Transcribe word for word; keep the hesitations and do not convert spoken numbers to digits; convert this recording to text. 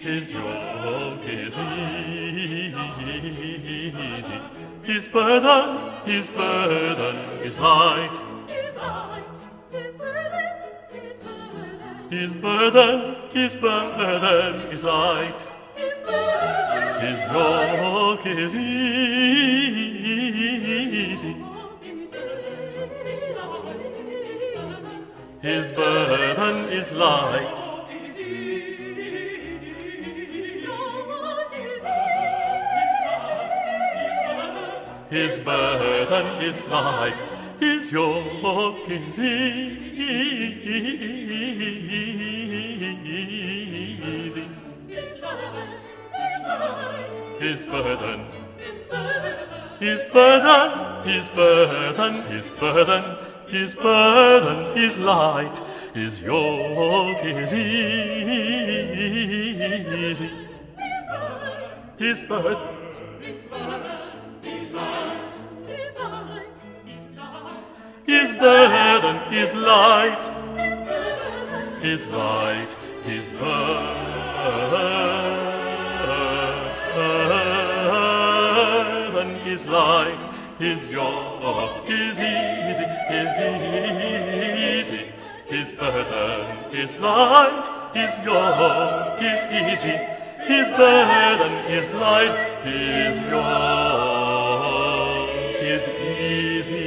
His yoke is easy. His burden, his burden is light. His burden, his burden is light. His yoke is easy. His burden is light. His burden is light. His yoke is easy. His burden, his burden, his burden, his burden, his burden is light. His yoke is easy. His burden, his burden is light. His light, his burden is light. His yoke is easy, is easy. His burden is light. His yoke is easy. His burden is light. His yoke is easy.